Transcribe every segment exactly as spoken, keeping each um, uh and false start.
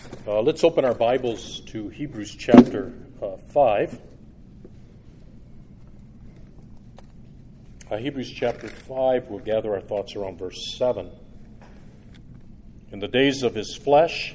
Uh, let's open our Bibles to Hebrews chapter uh, five. Uh, Hebrews chapter five, we'll gather our thoughts around verse seven. In the days of his flesh,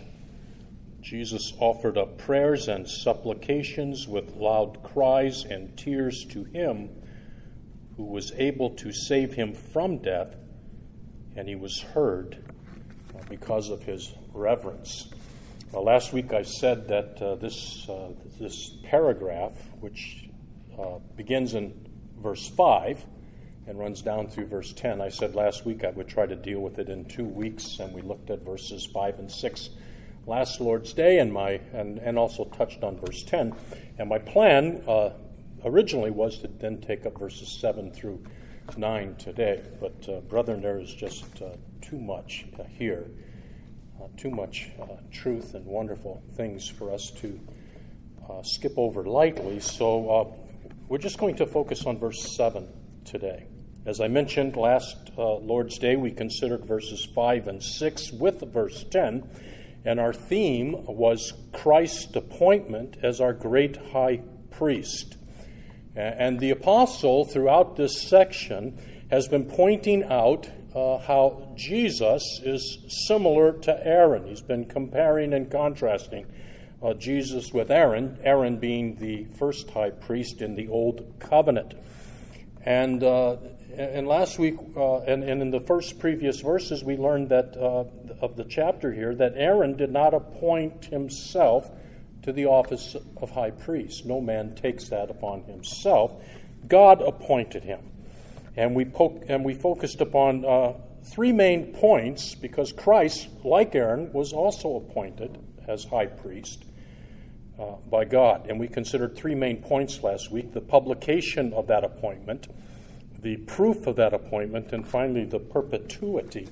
Jesus offered up prayers and supplications with loud cries and tears to him who was able to save him from death, and he was heard uh, because of his reverence. Uh, last week I said that uh, this uh, this paragraph, which uh, begins in verse five and runs down through verse ten, I said last week I would try to deal with it in two weeks, and we looked at verses five and six last Lord's Day, and my and, and also touched on verse ten. And my plan uh, originally was to then take up verses seven through nine today, but uh, brethren, there is just uh, too much uh, here. Uh, too much uh, truth and wonderful things for us to uh, skip over lightly. So uh, we're just going to focus on verse seven today. As I mentioned last uh, Lord's Day, we considered verses five and six with verse ten, and our theme was Christ's appointment as our great high priest. And the apostle throughout this section has been pointing out Uh, how Jesus is similar to Aaron. He's been comparing and contrasting uh, Jesus with Aaron, Aaron being the first high priest in the Old Covenant. And uh, and last week, uh, and, and in the first previous verses, we learned that uh, of the chapter here, that Aaron did not appoint himself to the office of high priest. No man takes that upon himself. God appointed him. And we po- and we focused upon uh, three main points, because Christ, like Aaron, was also appointed as high priest uh, by God. And we considered three main points last week: the publication of that appointment, the proof of that appointment, and finally the perpetuity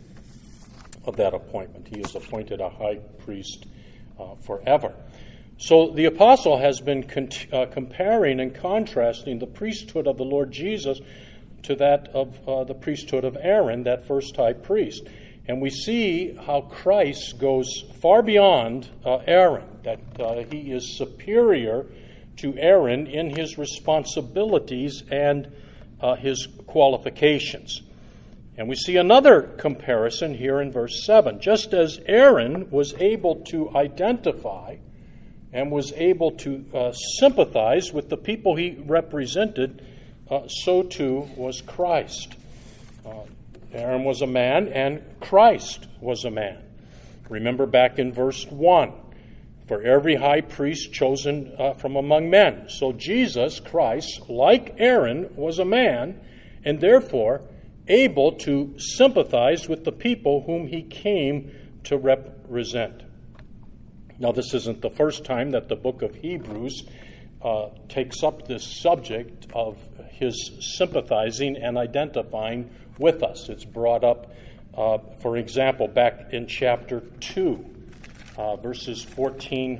of that appointment. He is appointed a high priest uh, forever. So the apostle has been con- uh, comparing and contrasting the priesthood of the Lord Jesus to that of uh, the priesthood of Aaron, that first high priest. And we see how Christ goes far beyond uh, Aaron, that uh, he is superior to Aaron in his responsibilities and uh, his qualifications. And we see another comparison here in verse seven. Just as Aaron was able to identify and was able to uh, sympathize with the people he represented, Uh, so too was Christ. Uh, Aaron was a man, and Christ was a man. Remember back in verse one, for every high priest chosen uh, from among men. So Jesus, Christ, like Aaron, was a man, and therefore able to sympathize with the people whom he came to represent. Now, this isn't the first time that the book of Hebrews uh, takes up this subject of his sympathizing and identifying with us. It's brought up, uh, for example, back in chapter two, uh, verses fourteen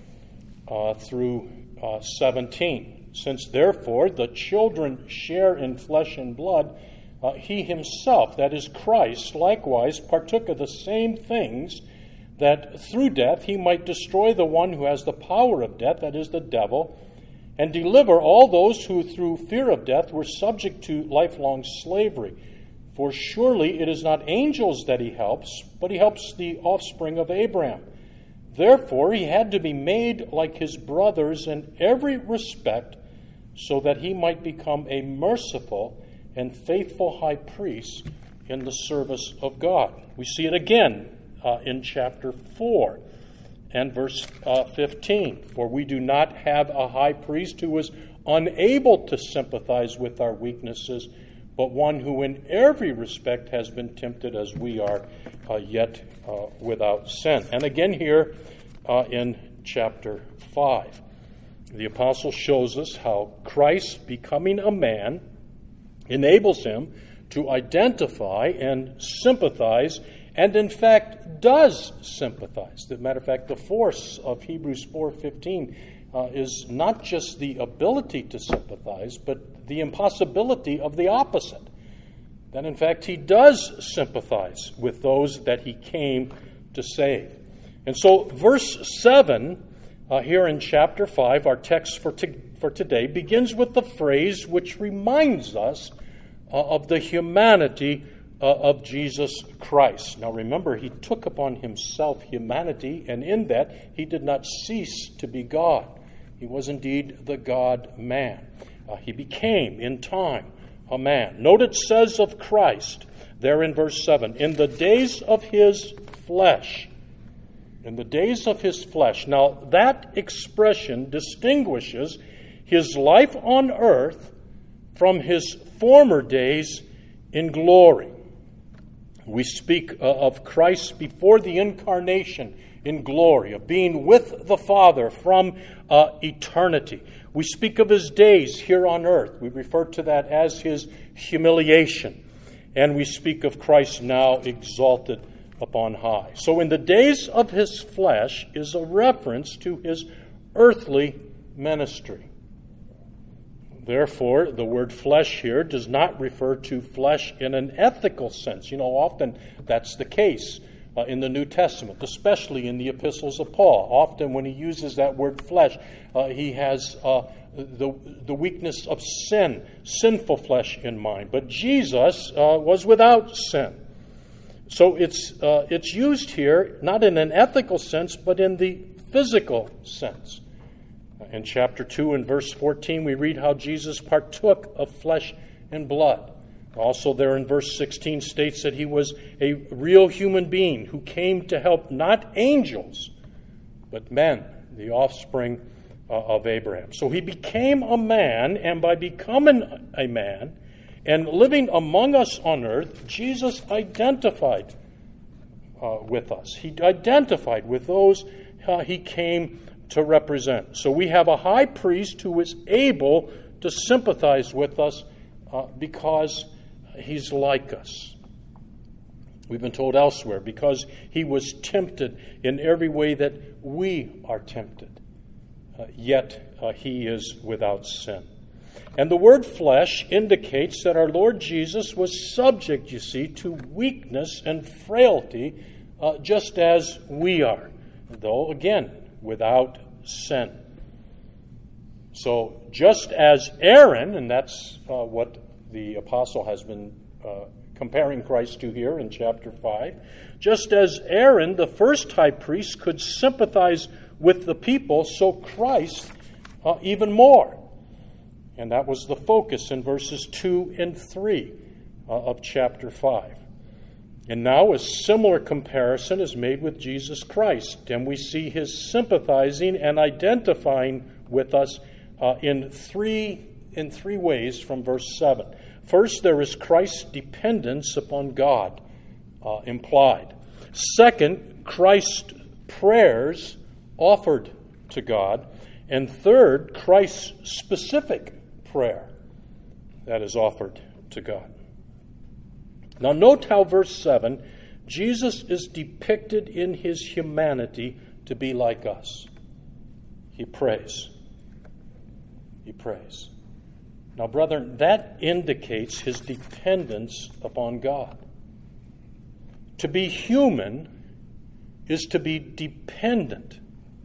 uh, through uh, seventeen. Since therefore the children share in flesh and blood, uh, he himself, that is Christ, likewise partook of the same things, that through death he might destroy the one who has the power of death, that is the devil, and deliver all those who through fear of death were subject to lifelong slavery. For surely it is not angels that he helps, but he helps the offspring of Abraham. Therefore he had to be made like his brothers in every respect, so that he might become a merciful and faithful high priest in the service of God. We see it again uh, in chapter four. And verse uh, fifteen, for we do not have a high priest who is unable to sympathize with our weaknesses, but one who in every respect has been tempted as we are, uh, yet uh, without sin. And again here uh, in chapter five, the apostle shows us how Christ, becoming a man, enables him to identify and sympathize, and in fact does sympathize. As a matter of fact, the force of Hebrews four fifteen uh, is not just the ability to sympathize, but the impossibility of the opposite. That in fact he does sympathize with those that he came to save. And so verse seven uh, here in chapter five, our text for, to, for today, begins with the phrase which reminds us uh, of the humanity uh, of Jesus Christ. Now remember, he took upon himself humanity, and in that he did not cease to be God. He was indeed the God-man. Uh, he became, in time, a man. Note it says of Christ, there in verse seven, in the days of his flesh. In the days of his flesh. Now, that expression distinguishes his life on earth from his former days in glory. We speak uh, of Christ before the incarnation in glory, of being with the Father from uh, eternity. We speak of his days here on earth. We refer to that as his humiliation. And we speak of Christ now exalted upon high. So in the days of his flesh is a reference to his earthly ministry. Therefore, the word flesh here does not refer to flesh in an ethical sense. You know, often that's the case uh, in the New Testament, especially in the epistles of Paul. Often when he uses that word flesh, uh, he has uh, the, the weakness of sin, sinful flesh in mind. But Jesus uh, was without sin. So it's uh, it's used here not in an ethical sense, but in the physical sense. In chapter two and verse fourteen, we read how Jesus partook of flesh and blood. Also there in verse sixteen states that he was a real human being who came to help not angels, but men, the offspring uh, of Abraham. So he became a man, and by becoming a man and living among us on earth, Jesus identified uh, with us. He identified with those uh, he came to represent. So we have a high priest who is able to sympathize with us uh, because he's like us. We've been told elsewhere, because he was tempted in every way that we are tempted, uh, yet uh, he is without sin. And the word flesh indicates that our Lord Jesus was subject, you see, to weakness and frailty, uh, just as we are, though, again, without sin. So, just as Aaron, and that's uh, what the apostle has been uh, comparing Christ to here in chapter five, just as Aaron, the first high priest, could sympathize with the people, so Christ uh, even more. And that was the focus in verses two and three uh, of chapter five. And now a similar comparison is made with Jesus Christ, and we see his sympathizing and identifying with us uh, in three in three ways from verse seven. First, there is Christ's dependence upon God uh, implied. Second, Christ's prayers offered to God. And third, Christ's specific prayer that is offered to God. Now note how verse seven, Jesus is depicted in his humanity to be like us. He prays. He prays. Now, brethren, that indicates his dependence upon God. To be human is to be dependent.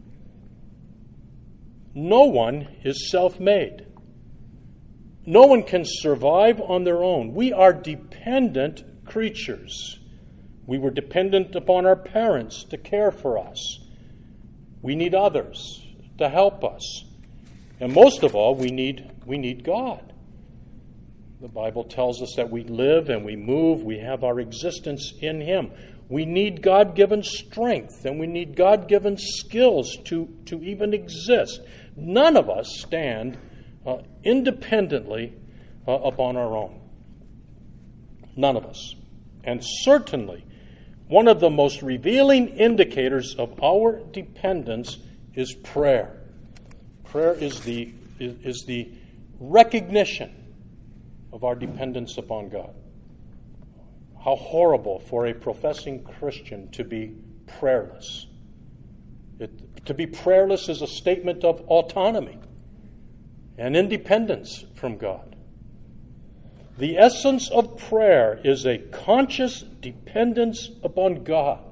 No one is self-made. No one can survive on their own. We are dependent creatures. We were dependent upon our parents to care for us. We need others to help us. And most of all, we need we need God. The Bible tells us that we live and we move, we have our existence in him. We need God-given strength, and we need God-given skills to, to even exist. None of us stand uh, independently uh, upon our own. None of us. And certainly, one of the most revealing indicators of our dependence is prayer. Prayer is the is, is the recognition of our dependence upon God. How horrible for a professing Christian to be prayerless. It, to be prayerless is a statement of autonomy and independence from God. The essence of prayer is a conscious dependence upon God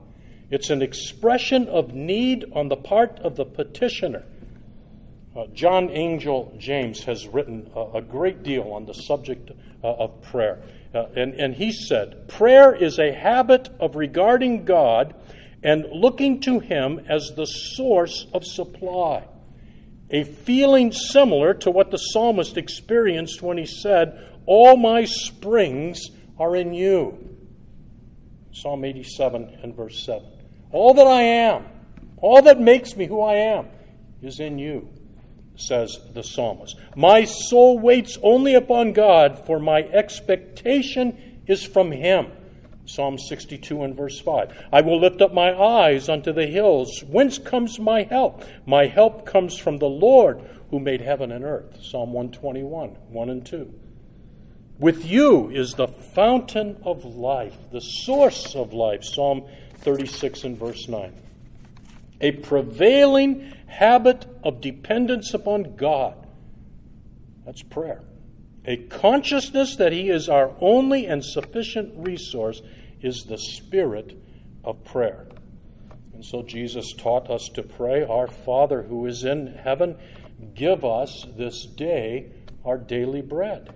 It's an expression of need on the part of the petitioner. Uh, John Angel James has written a, a great deal on the subject uh, of prayer. Uh, and, and he said, prayer is a habit of regarding God and looking to Him as the source of supply. A feeling similar to what the psalmist experienced when he said, all my springs are in you. Psalm eighty-seven and verse seven. All that I am, all that makes me who I am, is in you, says the psalmist. My soul waits only upon God, for my expectation is from Him. Psalm sixty-two and verse five. I will lift up my eyes unto the hills. Whence comes my help? My help comes from the Lord who made heaven and earth. Psalm one twenty-one, one and two. With you is the fountain of life, the source of life. Psalm thirty-six and verse nine. A prevailing habit of dependence upon God. That's prayer. A consciousness that He is our only and sufficient resource is the spirit of prayer. And so Jesus taught us to pray, Our Father who is in heaven, give us this day our daily bread.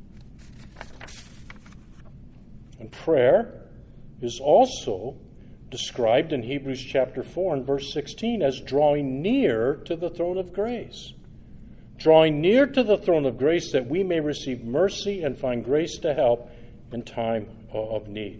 And prayer is also described in Hebrews chapter four and verse sixteen as drawing near to the throne of grace. Drawing near to the throne of grace that we may receive mercy and find grace to help in time of need.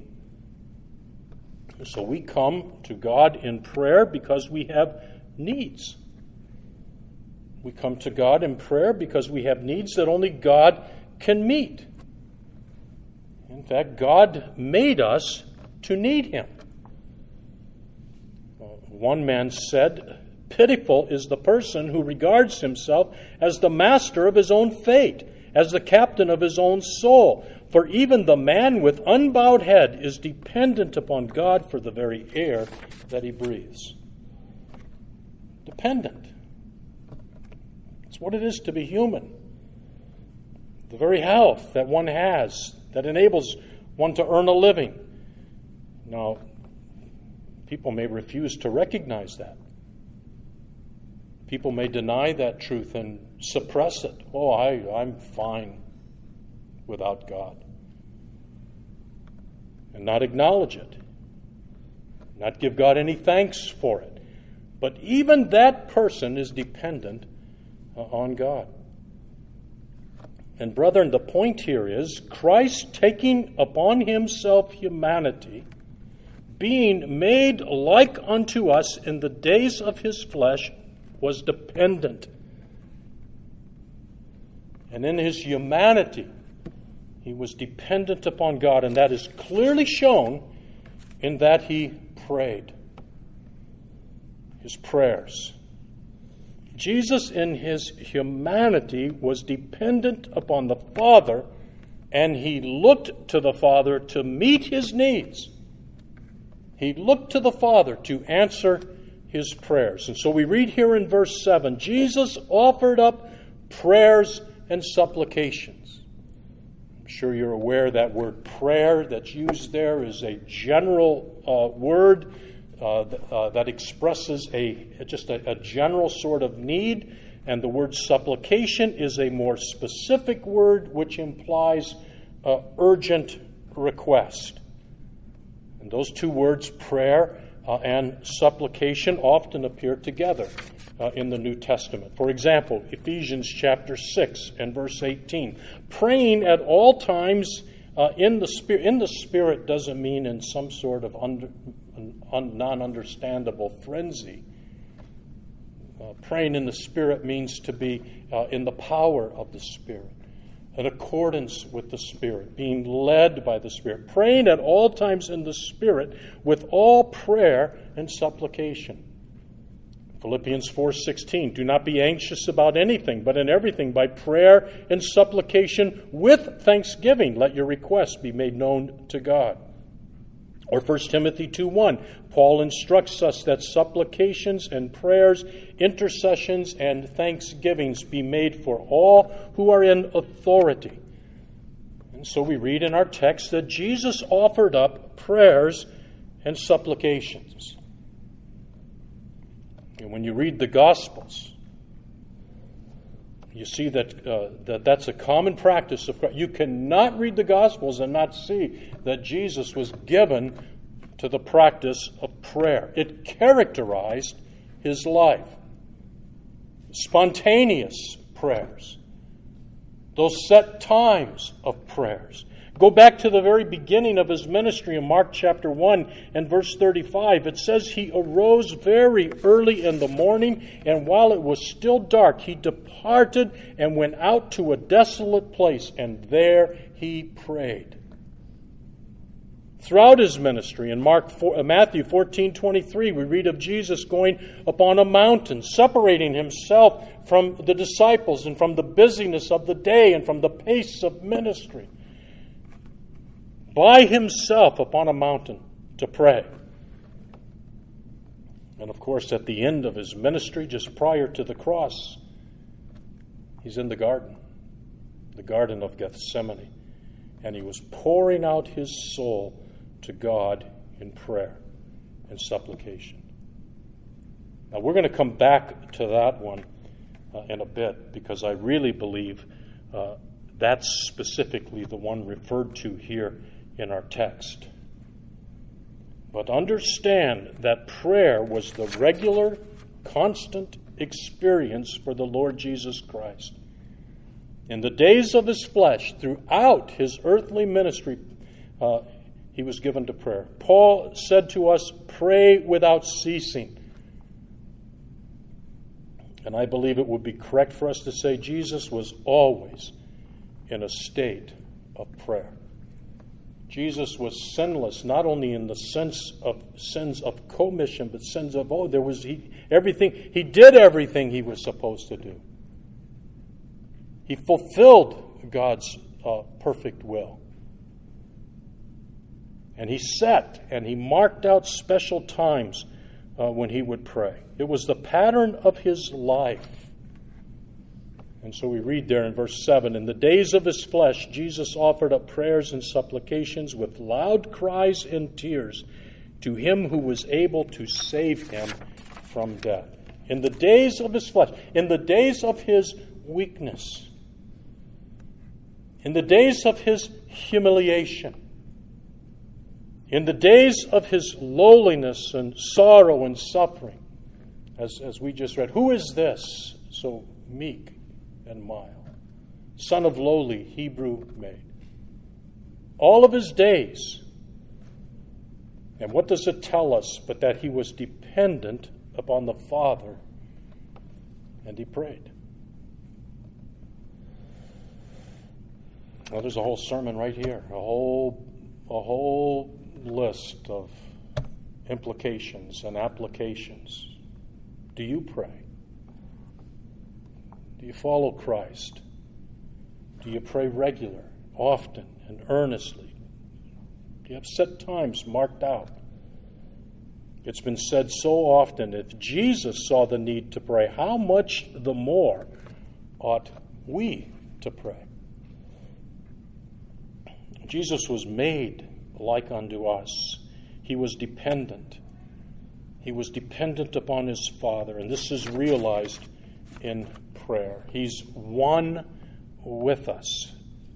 So we come to God in prayer because we have needs. We come to God in prayer because we have needs that only God can meet. In fact, God made us to need Him. One man said, pitiful is the person who regards himself as the master of his own fate, as the captain of his own soul. For even the man with unbowed head is dependent upon God for the very air that he breathes. Dependent. It's what it is to be human. The very health that one has that enables one to earn a living. Now, people may refuse to recognize that. People may deny that truth and suppress it. Oh, I, I'm fine without God. And not acknowledge it. Not give God any thanks for it. But even that person is dependent uh, on God. And brethren, the point here is Christ taking upon Himself humanity, being made like unto us in the days of His flesh, was dependent. And in His humanity, He was dependent upon God, and that is clearly shown in that He prayed. His prayers. Jesus in His humanity was dependent upon the Father, and He looked to the Father to meet His needs. He looked to the Father to answer His prayers. And so we read here in verse seven, Jesus offered up prayers and supplications. I'm sure you're aware that word prayer that's used there is a general uh, word uh, uh, that expresses a just a, a general sort of need, and the word supplication is a more specific word which implies uh, urgent request. And those two words, prayer Uh, and supplication, often appear together uh, in the New Testament. For example, Ephesians chapter six and verse eighteen. Praying at all times uh, in the Spirit. In the Spirit doesn't mean in some sort of under, un, non-understandable frenzy. Uh, praying in the Spirit means to be uh, in the power of the Spirit, in accordance with the Spirit, being led by the Spirit, praying at all times in the Spirit with all prayer and supplication. Philippians four sixteen, do not be anxious about anything, but in everything by prayer and supplication with thanksgiving, let your requests be made known to God. Or First Timothy two one, Paul instructs us that supplications and prayers, intercessions and thanksgivings be made for all who are in authority. And so we read in our text that Jesus offered up prayers and supplications. And when you read the Gospels, you see that, uh, that that's a common practice of Christ. You cannot read the Gospels and not see that Jesus was given to the practice of prayer. It characterized his life. Spontaneous prayers. Those set times of prayers. Go back to the very beginning of his ministry in Mark chapter one and verse thirty-five. It says he arose very early in the morning, and while it was still dark, he departed and went out to a desolate place, and there he prayed. Throughout his ministry, in Mark four, uh, Matthew fourteen twenty-three, we read of Jesus going upon a mountain, separating himself from the disciples and from the busyness of the day and from the pace of ministry, by himself upon a mountain to pray. And of course, at the end of his ministry, just prior to the cross, he's in the garden, the Garden of Gethsemane, and he was pouring out his soul to God in prayer and supplication. Now, we're going to come back to that one uh, in a bit, because I really believe uh, that's specifically the one referred to here in our text. But understand that prayer was the regular, constant experience for the Lord Jesus Christ. In the days of his flesh, throughout his earthly ministry, uh, he was given to prayer. Paul said to us, pray without ceasing. And I believe it would be correct for us to say Jesus was always in a state of prayer. Jesus was sinless, not only in the sense of sins of commission, but sins of, oh, there was he, everything, he did everything he was supposed to do. He fulfilled God's uh, perfect will. And he set and he marked out special times uh, when he would pray. It was the pattern of his life. And so we read there in verse seven, in the days of his flesh, Jesus offered up prayers and supplications with loud cries and tears to him who was able to save him from death. In the days of his flesh, in the days of his weakness, in the days of his humiliation, in the days of his lowliness and sorrow and suffering, as, as we just read, who is this so meek and mild, son of lowly Hebrew maid? All of his days. And what does it tell us but that he was dependent upon the Father and he prayed? Well, there's a whole sermon right here, a whole, a whole list of implications and applications. Do you pray? Do you follow Christ? Do you pray regular, often, and earnestly? Do you have set times marked out? It's been said so often, if Jesus saw the need to pray, how much the more ought we to pray? Jesus was made like unto us. He was dependent. He was dependent upon his Father, and this is realized in prayer. He's one with us.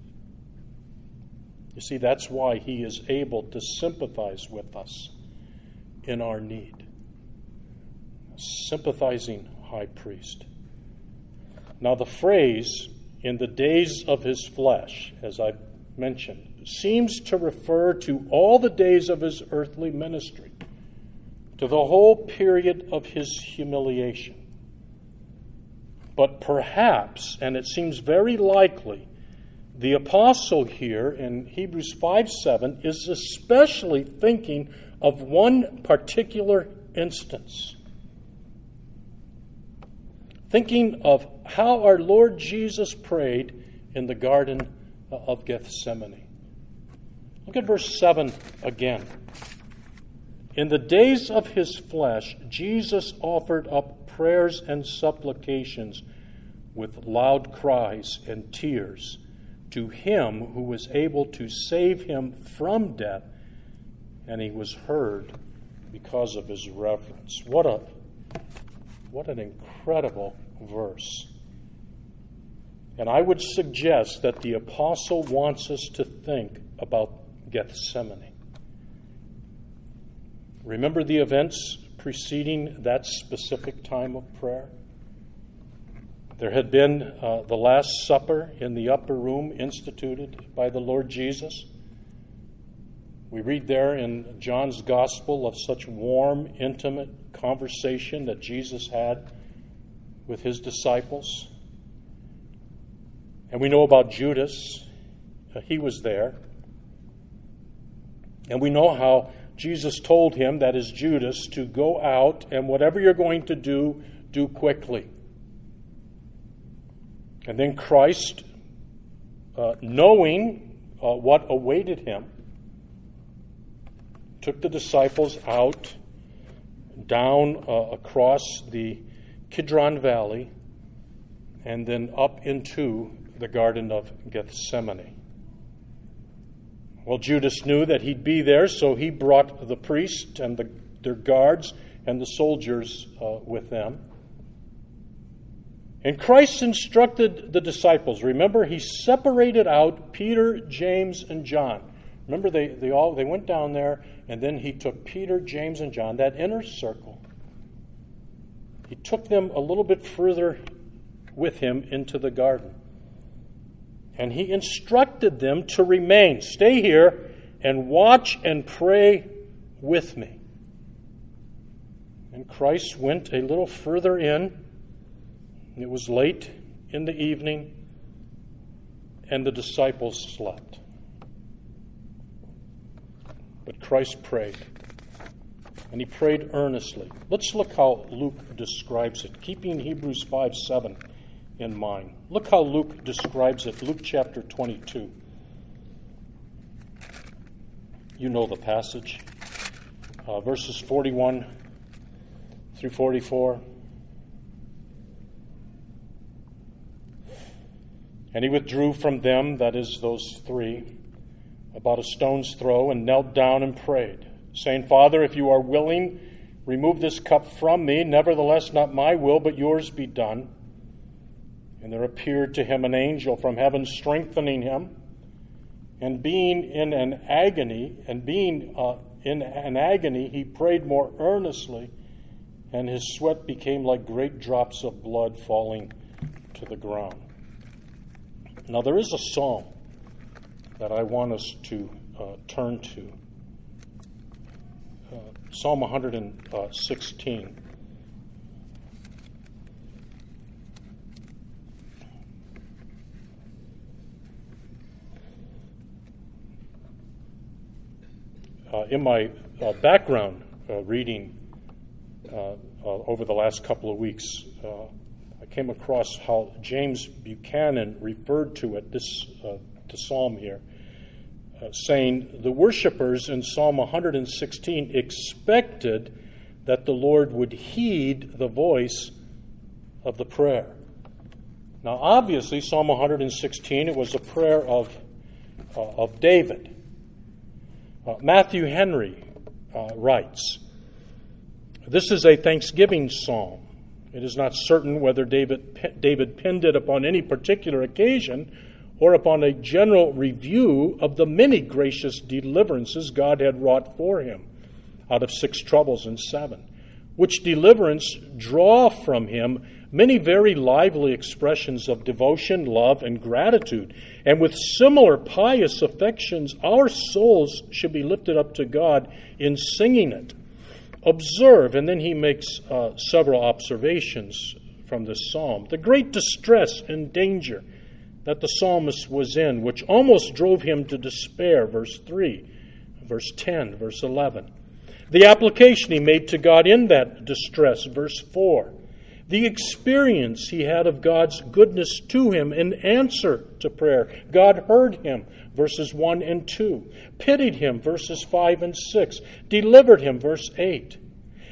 You see, that's why he is able to sympathize with us in our need. A sympathizing high priest. Now, the phrase, in the days of his flesh, as I've mentioned, seems to refer to all the days of his earthly ministry, to the whole period of his humiliation. But perhaps, and it seems very likely, the apostle here in Hebrews five seven is especially thinking of one particular instance. Thinking of how our Lord Jesus prayed in the Garden of Gethsemane. Look at verse seven again. In the days of his flesh, Jesus offered up prayers and supplications with loud cries and tears to him who was able to save him from death, and he was heard because of his reverence. What a What an incredible verse. And I would suggest that the apostle wants us to think about Gethsemane. Remember the events preceding that specific time of prayer? There had been uh, the Last Supper in the upper room instituted by the Lord Jesus. We read there in John's Gospel of such warm, intimate conversation that Jesus had with his disciples. And we know about Judas. Uh, he was there. And we know how Jesus told him, that is Judas, to go out and whatever you're going to do, do quickly. And then Christ, uh, knowing uh, what awaited him, took the disciples out, down uh, across the Kidron Valley, and then up into the Garden of Gethsemane. Well, Judas knew that he'd be there, so he brought the priest and the, their guards and the soldiers uh, with them. And Christ instructed the disciples. Remember, he separated out Peter, James, and John. Remember, they, they all they went down there, and then he took Peter, James, and John, that inner circle. He took them a little bit further with him into the garden. And he instructed them to remain, stay here, and watch and pray with me. And Christ went a little further in. It was late in the evening, and the disciples slept. But Christ prayed, and he prayed earnestly. Let's look how Luke describes it, keeping Hebrews five seven in mind. Look how Luke describes it, Luke chapter twenty-two. You know the passage, uh, verses forty-one through forty-four. And he withdrew from them, that is, those three, about a stone's throw, and knelt down and prayed, saying, Father, if you are willing, remove this cup from me. Nevertheless, not my will, but yours be done. And there appeared to him an angel from heaven, strengthening him. And being in an agony, and being uh, in an agony, he prayed more earnestly, and his sweat became like great drops of blood falling to the ground. Now, there is a psalm that I want us to uh, turn to. Uh, Psalm one hundred sixteen. Uh, in my uh, background uh, reading uh, uh, over the last couple of weeks, uh, I came across how James Buchanan referred to it, this uh, the psalm here, uh, saying the worshipers in Psalm one hundred sixteen expected that the Lord would heed the voice of the prayer. Now, obviously, Psalm one hundred sixteen, it was a prayer of uh, of David. Uh, Matthew Henry uh, writes, this is a thanksgiving psalm. It is not certain whether David, David penned it upon any particular occasion or upon a general review of the many gracious deliverances God had wrought for him out of six troubles and seven, which deliverance draw from him many very lively expressions of devotion, love, and gratitude. And with similar pious affections, our souls should be lifted up to God in singing it. Observe, and then he makes uh, several observations from this psalm. The great distress and danger that the psalmist was in, which almost drove him to despair, verse three, verse ten, verse eleven. The application he made to God in that distress, verse four. The experience he had of God's goodness to him in answer to prayer. God heard him, verses one and two. Pitied him, verses five and six. Delivered him, verse eight.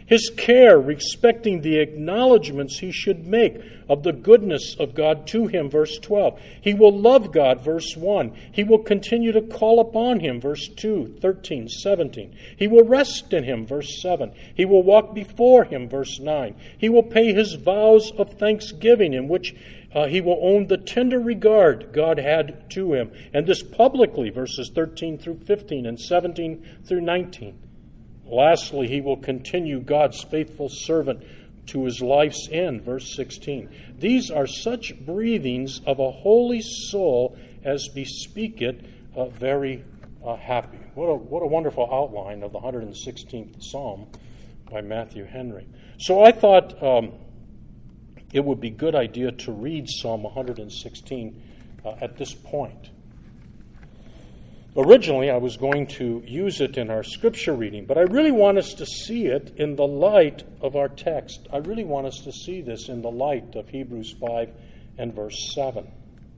his care respecting the acknowledgments he should make of the goodness of God to him, verse twelve. He will love God, verse one. He will continue to call upon him, verse two, thirteen, seventeen. He will rest in him, verse seven. He will walk before him, verse nine. He will pay his vows of thanksgiving, in which uh, he will own the tender regard God had to him. And this publicly, verses thirteen through fifteen and seventeen through nineteen. Lastly, he will continue God's faithful servant to his life's end, verse sixteen. These are such breathings of a holy soul as bespeak it uh, very uh, happy. What a, what a wonderful outline of the one hundred sixteenth Psalm by Matthew Henry. So I thought um, it would be a good idea to read Psalm one hundred sixteen uh, at this point. Originally, I was going to use it in our scripture reading, but I really want us to see it in the light of our text. I really want us to see this in the light of Hebrews five and verse seven.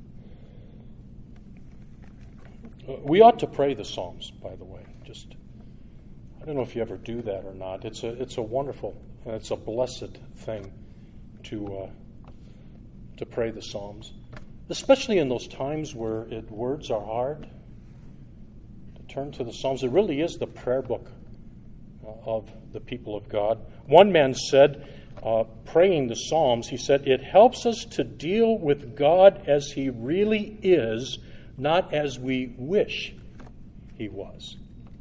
We ought to pray the Psalms, by the way. Just, I don't know if you ever do that or not. It's a, it's a wonderful, and it's a blessed thing to, uh, to pray the Psalms, especially in those times where it, words are hard. Turn to the Psalms. It really is the prayer book uh, of the people of God. One man said, uh, praying the Psalms, he said, it helps us to deal with God as he really is, not as we wish he was.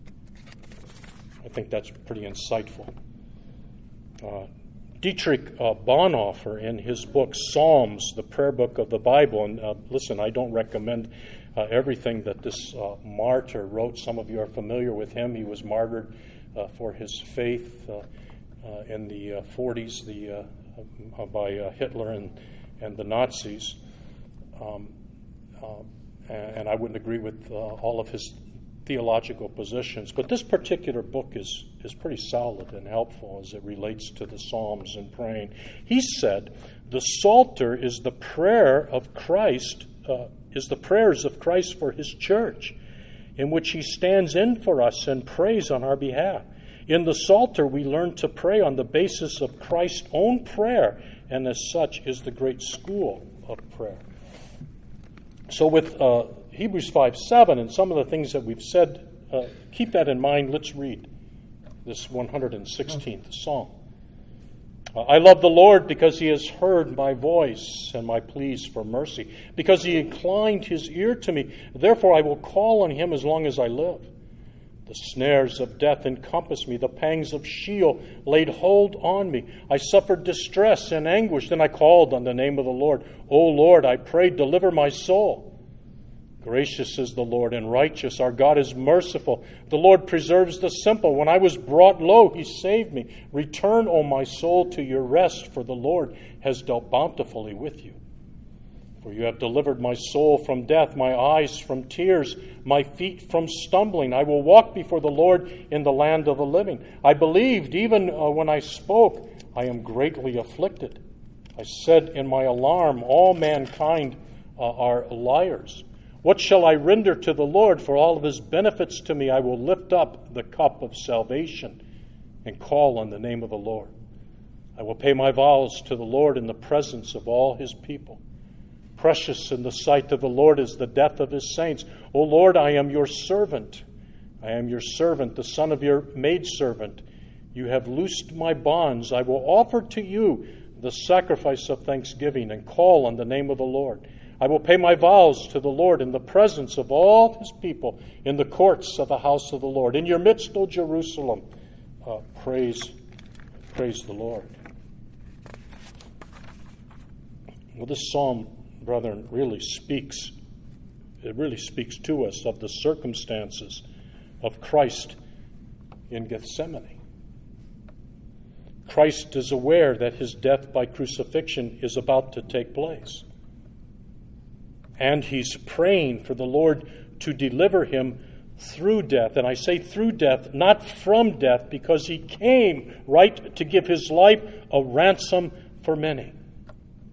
I think that's pretty insightful. Uh, Dietrich uh, Bonhoeffer, in his book Psalms, the prayer book of the Bible, and uh, listen, I don't recommend Uh, everything that this uh, martyr wrote. Some of you are familiar with him. He was martyred uh, for his faith uh, uh, in the uh, forties the, uh, uh, by uh, Hitler and, and the Nazis. Um, uh, and, and I wouldn't agree with uh, all of his theological positions. But this particular book is, is pretty solid and helpful as it relates to the Psalms and praying. He said, the Psalter is the prayer of Christ uh, is the prayers of Christ for his church, in which he stands in for us and prays on our behalf. In the Psalter, we learn to pray on the basis of Christ's own prayer, and as such is the great school of prayer. So with uh, Hebrews five seven and some of the things that we've said, uh, keep that in mind. Let's read this one hundred sixteenth Psalm. I love the Lord because he has heard my voice and my pleas for mercy, because he inclined his ear to me. Therefore I will call on him as long as I live. The snares of death encompassed me. The pangs of Sheol laid hold on me. I suffered distress and anguish. Then I called on the name of the Lord. O Lord, I prayed, deliver my soul. Gracious is the Lord and righteous. Our God is merciful. The Lord preserves the simple. When I was brought low, he saved me. Return, O my soul, to your rest, for the Lord has dealt bountifully with you. For you have delivered my soul from death, my eyes from tears, my feet from stumbling. I will walk before the Lord in the land of the living. I believed even uh, when I spoke, I am greatly afflicted. I said in my alarm, all mankind uh, are liars. What shall I render to the Lord for all of his benefits to me? I will lift up the cup of salvation and call on the name of the Lord. I will pay my vows to the Lord in the presence of all his people. Precious in the sight of the Lord is the death of his saints. O Lord, I am your servant. I am your servant, the son of your maidservant. You have loosed my bonds. I will offer to you the sacrifice of thanksgiving and call on the name of the Lord. I will pay my vows to the Lord in the presence of all his people, in the courts of the house of the Lord. In your midst, O Jerusalem, uh, praise, praise the Lord. Well, this psalm, brethren, really speaks, it really speaks to us of the circumstances of Christ in Gethsemane. Christ is aware that his death by crucifixion is about to take place. And he's praying for the Lord to deliver him through death. And I say through death, not from death, because he came, right, to give his life a ransom for many.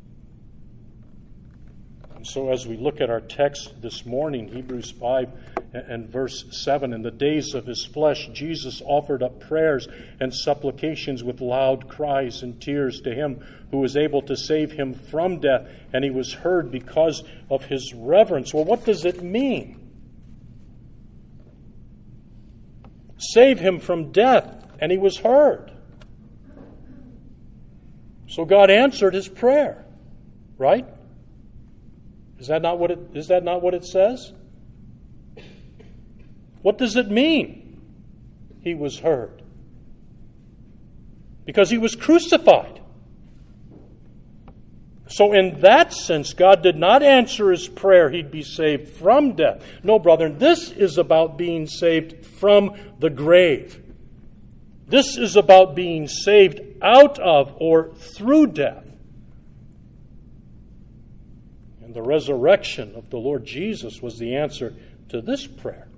And so as we look at our text this morning, Hebrews five And verse seven, in the days of his flesh, Jesus offered up prayers and supplications with loud cries and tears to him who was able to save him from death, and he was heard because of his reverence. Well, what does it mean? Save him from death, and he was heard. So God answered his prayer, right? Is that not what it, is that not what it says? What does it mean? He was heard. Because he was crucified. So in that sense, God did not answer his prayer, he'd be saved from death. No, brethren, this is about being saved from the grave. This is about being saved out of or through death. And the resurrection of the Lord Jesus was the answer to this prayer.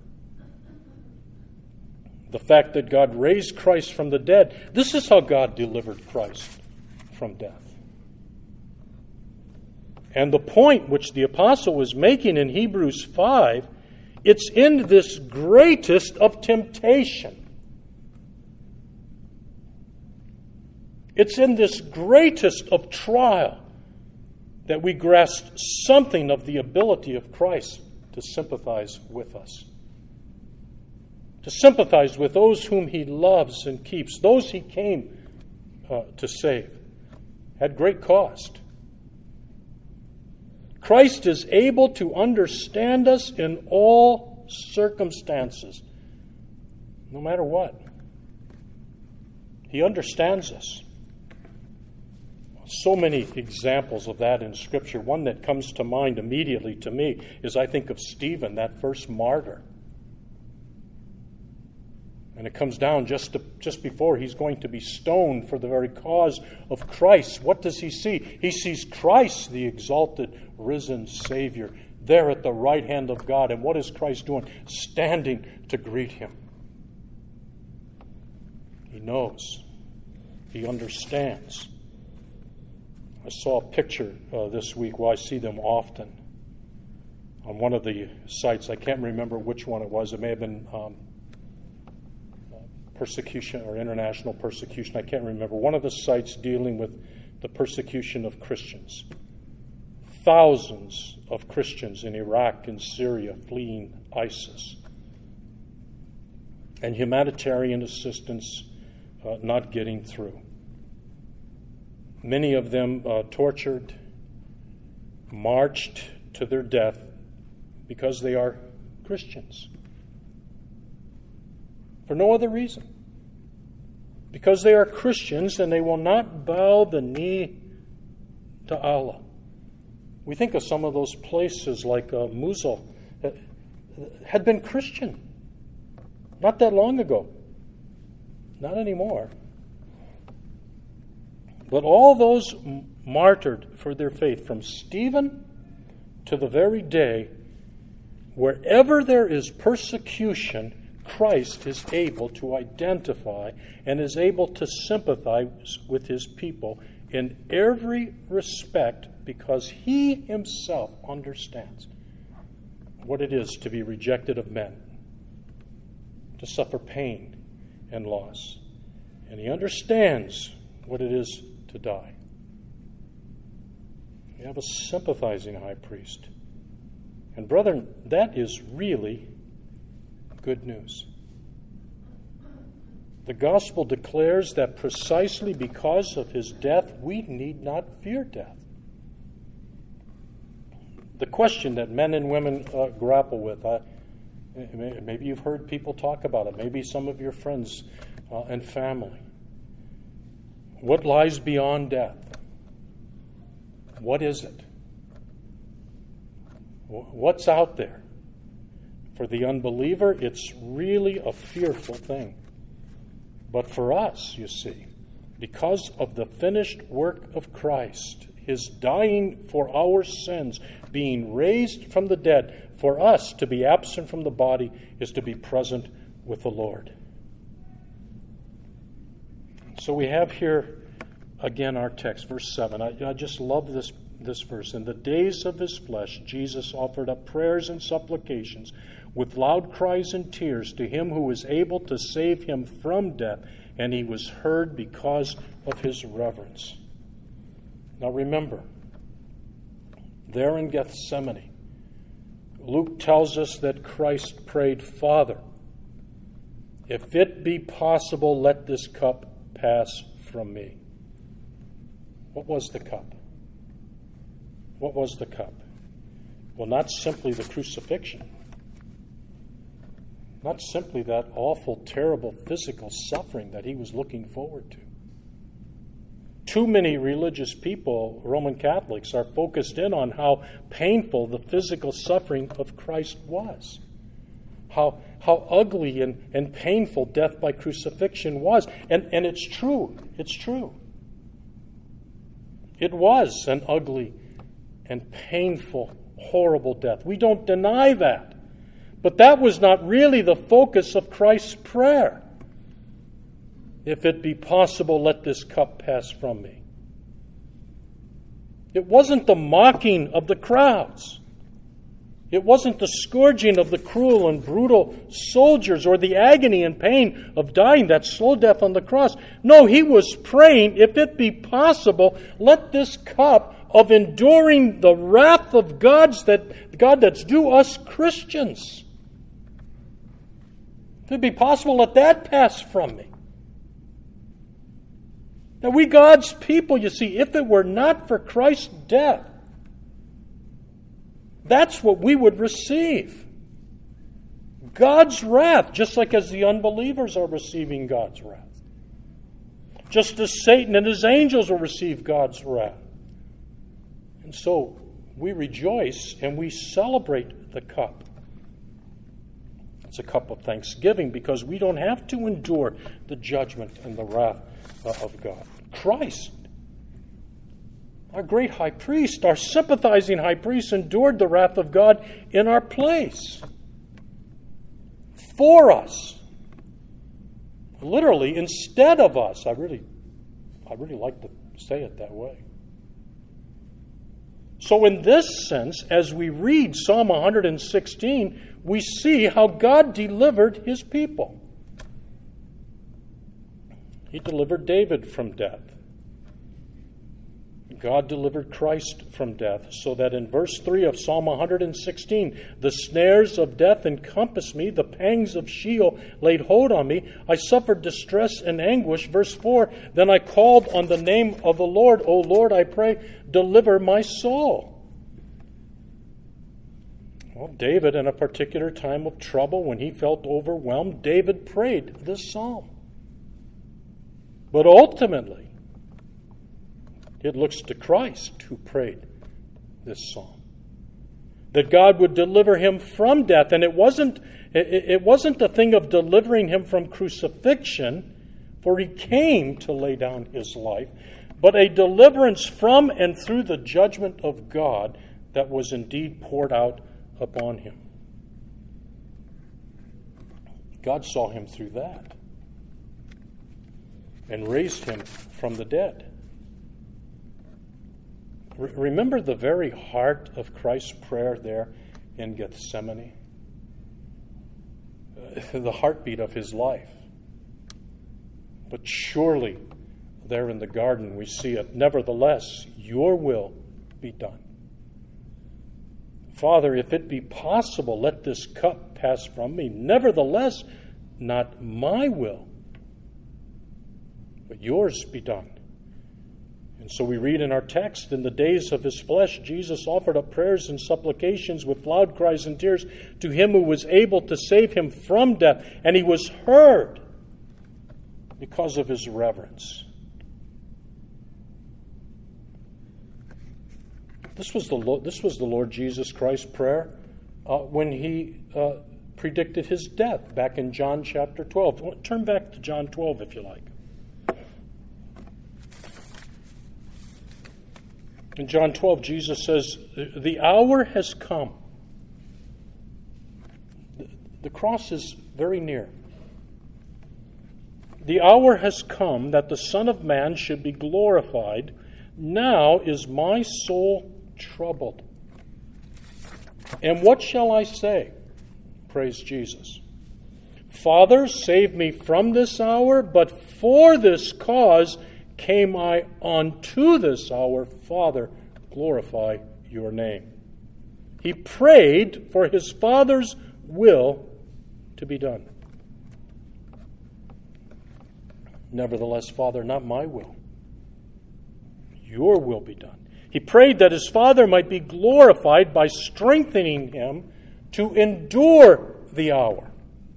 The fact that God raised Christ from the dead, this is how God delivered Christ from death. And the point which the apostle was making in Hebrews five, it's in this greatest of temptation. It's in this greatest of trial that we grasp something of the ability of Christ to sympathize with us. To sympathize with those whom he loves and keeps, those he came uh, to save, at great cost. Christ is able to understand us in all circumstances, no matter what. He understands us. So many examples of that in Scripture. One that comes to mind immediately to me is I think of Stephen, that first martyr. And it comes down just to, just before he's going to be stoned for the very cause of Christ. What does he see? He sees Christ, the exalted, risen Savior, there at the right hand of God. And what is Christ doing? Standing to greet him. He knows. He understands. I saw a picture uh, this week. Well, I see them often on one of the sites. I can't remember which one it was. It may have been Um, persecution or international persecution. I can't remember. One of the sites dealing with the persecution of Christians. Thousands of Christians in Iraq and Syria fleeing ISIS. And humanitarian assistance uh, not getting through. Many of them uh, tortured, marched to their death because they are Christians. For no other reason. Because they are Christians and they will not bow the knee to Allah. We think of some of those places like uh, Mosul that had been Christian not that long ago. Not anymore. But all those martyred for their faith, from Stephen to the very day, wherever there is persecution, Christ is able to identify and is able to sympathize with his people in every respect because he himself understands what it is to be rejected of men, to suffer pain and loss. And he understands what it is to die. We have a sympathizing high priest. And brethren, that is really good news. The gospel declares that precisely because of his death, we need not fear death. The question that men and women uh, grapple with, uh, maybe you've heard people talk about it, maybe some of your friends uh, and family. What lies beyond death? What is it? What's out there? For the unbeliever, it's really a fearful thing. But for us, you see, because of the finished work of Christ, his dying for our sins, being raised from the dead, for us to be absent from the body is to be present with the Lord. So we have here again our text, verse seven. I, I just love this, this verse. In the days of his flesh, Jesus offered up prayers and supplications with loud cries and tears to him who was able to save him from death, and he was heard because of his reverence. Now remember, there in Gethsemane, Luke tells us that Christ prayed, Father, if it be possible, let this cup pass from me. What was the cup? What was the cup? Well, not simply the crucifixion. Not simply that awful, terrible physical suffering that he was looking forward to. Too many religious people, Roman Catholics, are focused in on how painful the physical suffering of Christ was. How, how ugly and, and painful death by crucifixion was. And, and it's true. It's true. It was an ugly and painful, horrible death. We don't deny that. But that was not really the focus of Christ's prayer. If it be possible, let this cup pass from me. It wasn't the mocking of the crowds. It wasn't the scourging of the cruel and brutal soldiers or the agony and pain of dying, that slow death on the cross. No, he was praying, if it be possible, let this cup of enduring the wrath of God's that God that's due us Christians. If it be possible, let that pass from me. Now, we God's people, you see, if it were not for Christ's death, that's what we would receive. God's wrath, just like as the unbelievers are receiving God's wrath. Just as Satan and his angels will receive God's wrath. And so we rejoice and we celebrate the cup. It's a cup of thanksgiving because we don't have to endure the judgment and the wrath of God. Christ, our great high priest, our sympathizing high priest, endured the wrath of God in our place. For us. Literally, instead of us. I really, I really like to say it that way. So in this sense, as we read Psalm one hundred sixteen, we see how God delivered his people. He delivered David from death. God delivered Christ from death, so that in verse three of Psalm one hundred sixteen, the snares of death encompassed me, the pangs of Sheol laid hold on me. I suffered distress and anguish. Verse four, then I called on the name of the Lord. O Lord, I pray, deliver my soul. Well, David, in a particular time of trouble, when he felt overwhelmed, David prayed this psalm. But ultimately, it looks to Christ who prayed this psalm. That God would deliver him from death. And it wasn't, it wasn't a thing of delivering him from crucifixion, for he came to lay down his life, but a deliverance from and through the judgment of God that was indeed poured out upon him. God saw him through that and raised him from the dead. Re- remember the very heart of Christ's prayer there in Gethsemane? Uh, the heartbeat of his life. But surely there in the garden we see it. Nevertheless, your will be done. Father, if it be possible, let this cup pass from me. Nevertheless, not my will, but yours be done. And so we read in our text, in the days of his flesh, Jesus offered up prayers and supplications with loud cries and tears to him who was able to save him from death. And he was heard because of his reverence. This was the Lord, this was the Lord Jesus Christ's prayer uh, when he uh, predicted his death back in John chapter twelve. Turn back to John twelve if you like. In John twelve, Jesus says, the hour has come. The cross is very near. The hour has come that the Son of Man should be glorified. Now is my soul troubled. And what shall I say? Praise Jesus. Father, save me from this hour, but for this cause came I unto this hour. Father, glorify your name. He prayed for his Father's will to be done. Nevertheless, Father, not my will. Your will be done. He prayed that his Father might be glorified by strengthening him to endure the hour.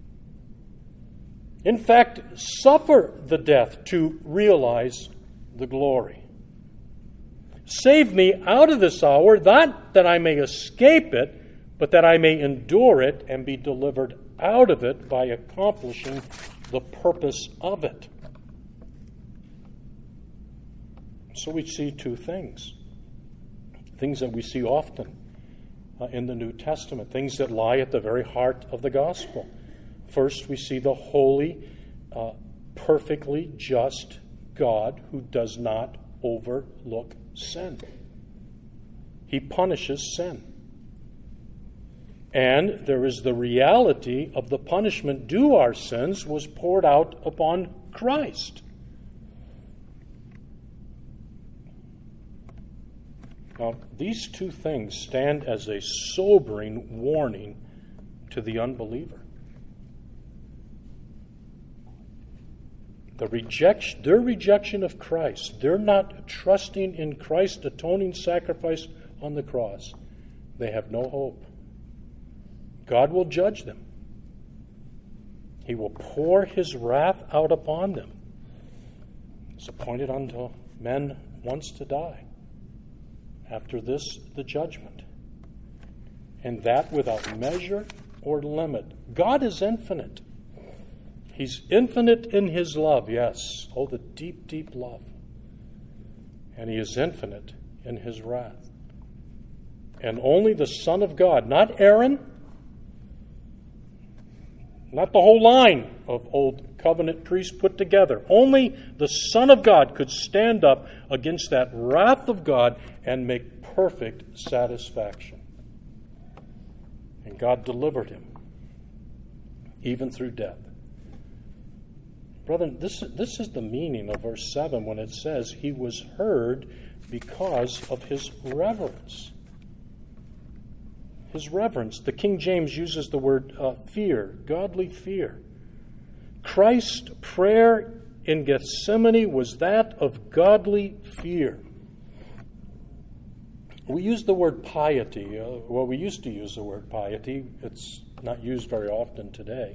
In fact, suffer the death to realize the glory. Save me out of this hour, not that I may escape it, but that I may endure it and be delivered out of it by accomplishing the purpose of it. So we see two things. Things that we see often uh, in the New Testament. Things that lie at the very heart of the gospel. First, we see the holy, uh, perfectly just God who does not overlook sin. He punishes sin. And there is the reality of the punishment due our sins was poured out upon Christ. Now, these two things stand as a sobering warning to the unbeliever. The rejection, their rejection of Christ, they're not trusting in Christ's atoning sacrifice on the cross. They have no hope. God will judge them. He will pour his wrath out upon them. It's appointed unto men once to die. After this, the judgment. And that without measure or limit. God is infinite. He's infinite in his love, yes. Oh, the deep, deep love. And he is infinite in his wrath. And only the Son of God, not Aaron, not the whole line of old covenant priests put together. Only the Son of God could stand up against that wrath of God and make perfect satisfaction. And God delivered him, even through death. Brethren, this, this is the meaning of verse seven when it says, he was heard because of his reverence. His reverence. The King James uses the word uh, fear, godly fear. Christ's prayer in Gethsemane was that of godly fear. We use the word piety. Uh, well, we used to use the word piety. It's not used very often today.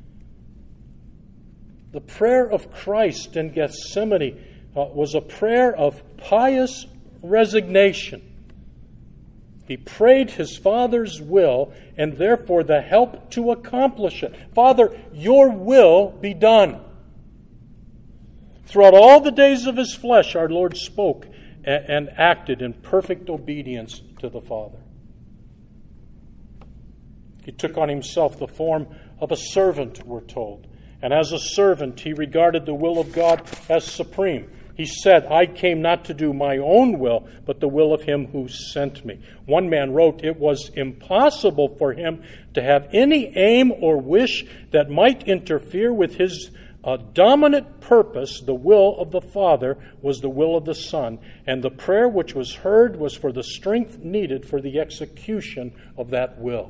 The prayer of Christ in Gethsemane uh, was a prayer of pious resignation. He prayed his Father's will and therefore the help to accomplish it. Father, your will be done. Throughout all the days of his flesh, our Lord spoke and, and acted in perfect obedience to the Father. He took on himself the form of a servant, we're told. And as a servant, he regarded the will of God as supreme. He said, I came not to do my own will, but the will of him who sent me. One man wrote, it was impossible for him to have any aim or wish that might interfere with his uh, dominant purpose. The will of the Father was the will of the Son, and the prayer which was heard was for the strength needed for the execution of that will.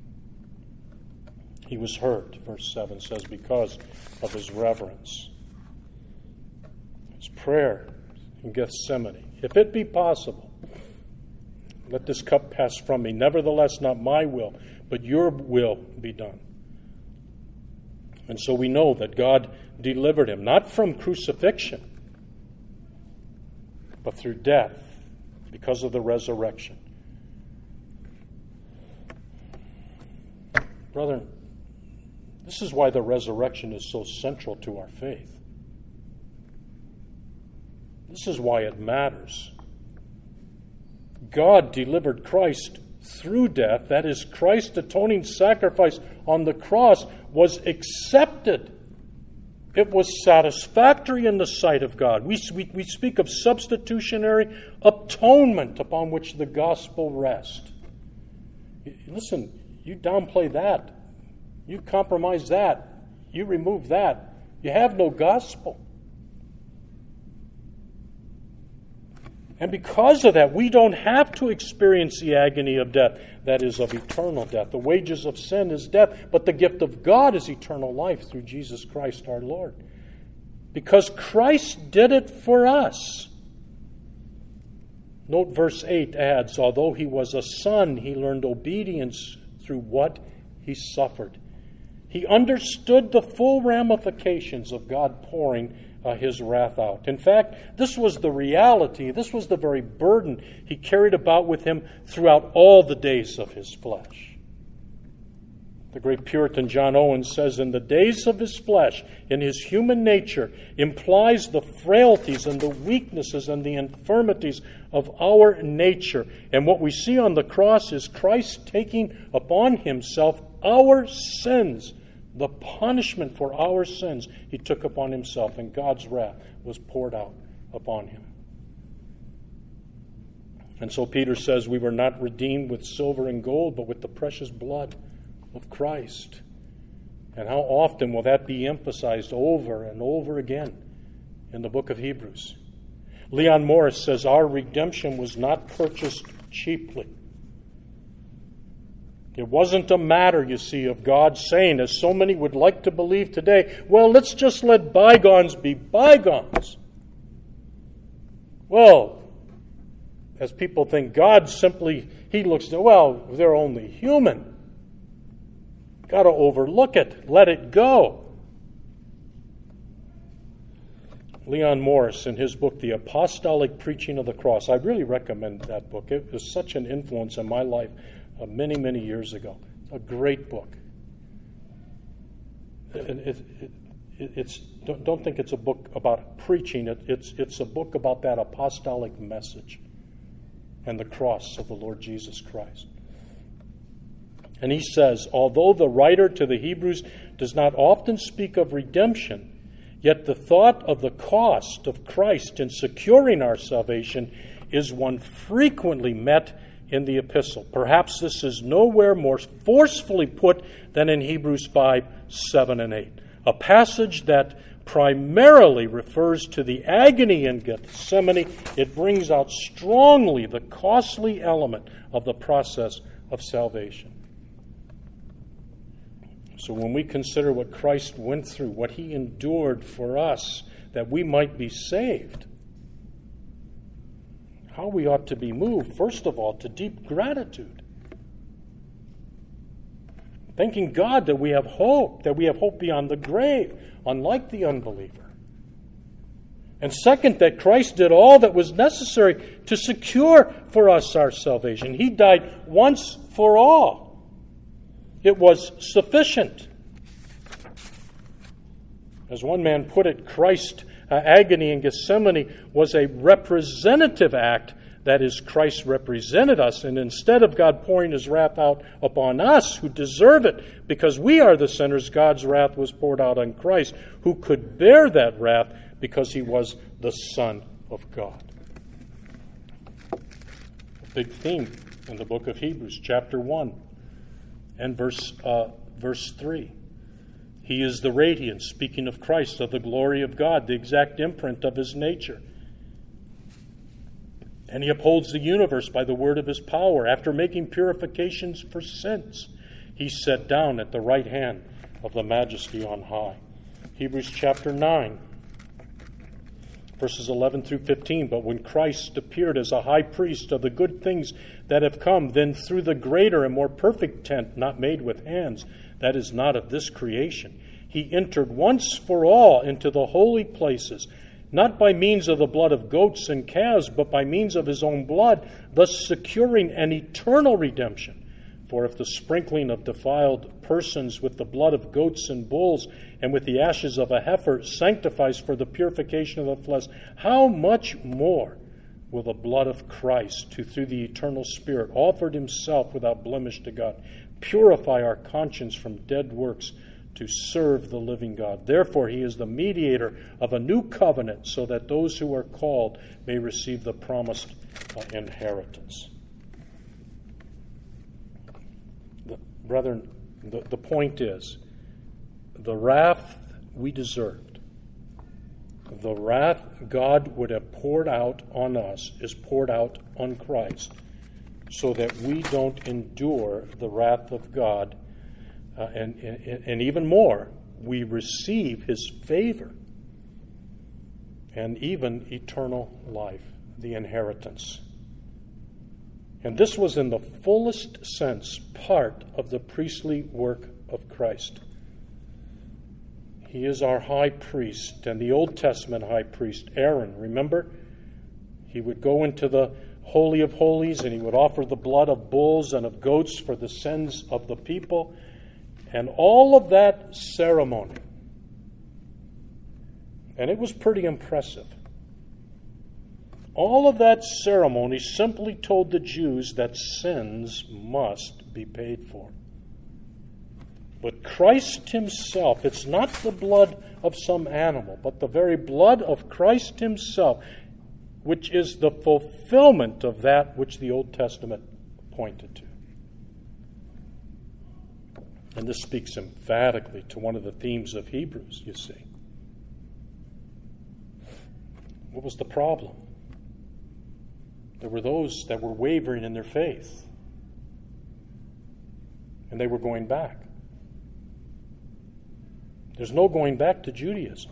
He was heard, verse seven says, because of his reverence. His prayer in Gethsemane. If it be possible, let this cup pass from me. Nevertheless, not my will, but your will be done. And so we know that God delivered him, not from crucifixion, but through death, because of the resurrection. Brethren, this is why the resurrection is so central to our faith. This is why it matters. God delivered Christ through death. That is, Christ's atoning sacrifice on the cross was accepted. It was satisfactory in the sight of God. We, we, we speak of substitutionary atonement upon which the gospel rests. Listen, you downplay that, You compromise that, you remove that, you have no gospel. And because of that, we don't have to experience the agony of death, that is, of eternal death. The wages of sin is death, but the gift of God is eternal life through Jesus Christ our Lord. Because Christ did it for us. Note verse eight adds, although he was a son, he learned obedience through what he suffered. He understood the full ramifications of God pouring uh, his wrath out. In fact, this was the reality, this was the very burden he carried about with him throughout all the days of his flesh. The great Puritan John Owen says, in the days of his flesh, in his human nature, implies the frailties and the weaknesses and the infirmities of our nature. And what we see on the cross is Christ taking upon himself our sins. The punishment for our sins he took upon himself, and God's wrath was poured out upon him. And so Peter says, we were not redeemed with silver and gold, but with the precious blood of Christ. And how often will that be emphasized over and over again in the book of Hebrews? Leon Morris says, our redemption was not purchased cheaply. It wasn't a matter, you see, of God saying, as so many would like to believe today, well, let's just let bygones be bygones. Well, as people think, God simply, he looks, well, they're only human. Got to overlook it. Let it go. Leon Morris, in his book, The Apostolic Preaching of the Cross, I really recommend that book. It was such an influence in my life uh, many, many years ago. A great book. It, it, it, it's don't, don't think it's a book about preaching. It, it's, it's a book about that apostolic message and the cross of the Lord Jesus Christ. And he says, although the writer to the Hebrews does not often speak of redemption, yet the thought of the cost of Christ in securing our salvation is one frequently met in the epistle. Perhaps this is nowhere more forcefully put than in Hebrews five, seven, and eight. A passage that primarily refers to the agony in Gethsemane. It brings out strongly the costly element of the process of salvation. So when we consider what Christ went through, what he endured for us, that we might be saved, how we ought to be moved, first of all, to deep gratitude. Thanking God that we have hope, that we have hope beyond the grave, unlike the unbeliever. And second, that Christ did all that was necessary to secure for us our salvation. He died once for all. It was sufficient. As one man put it, Christ's uh, agony in Gethsemane was a representative act. That is, Christ represented us, and instead of God pouring his wrath out upon us who deserve it, because we are the sinners, God's wrath was poured out on Christ, who could bear that wrath because he was the Son of God. A big theme in the book of Hebrews, chapter one. And verse uh, verse three. He is the radiance, speaking of Christ, of the glory of God, the exact imprint of his nature. And he upholds the universe by the word of his power. After making purifications for sins, he sat down at the right hand of the majesty on high. Hebrews chapter nine, verses eleven through fifteen. But when Christ appeared as a high priest of the good things that have come, then through the greater and more perfect tent, not made with hands, that is not of this creation, he entered once for all into the holy places, not by means of the blood of goats and calves, but by means of his own blood, thus securing an eternal redemption. For if the sprinkling of defiled persons with the blood of goats and bulls and with the ashes of a heifer sanctifies for the purification of the flesh, how much more will the blood of Christ, who through the eternal Spirit offered himself without blemish to God, purify our conscience from dead works to serve the living God? Therefore he is the mediator of a new covenant, so that those who are called may receive the promised uh, inheritance. Brethren, The, the point is, the wrath we deserved, the wrath God would have poured out on us is poured out on Christ, so that we don't endure the wrath of God, uh, and, and, and even more, we receive his favor and even eternal life, the inheritance. And this was in the fullest sense part of the priestly work of Christ. He is our high priest, and the Old Testament high priest, Aaron, remember? He would go into the Holy of Holies, and he would offer the blood of bulls and of goats for the sins of the people. And all of that ceremony, and it was pretty impressive, all of that ceremony simply told the Jews that sins must be paid for. But Christ himself, it's not the blood of some animal, but the very blood of Christ himself, which is the fulfillment of that which the Old Testament pointed to. And this speaks emphatically to one of the themes of Hebrews, you see. What was the problem? There were those that were wavering in their faith, and they were going back. There's no going back to Judaism.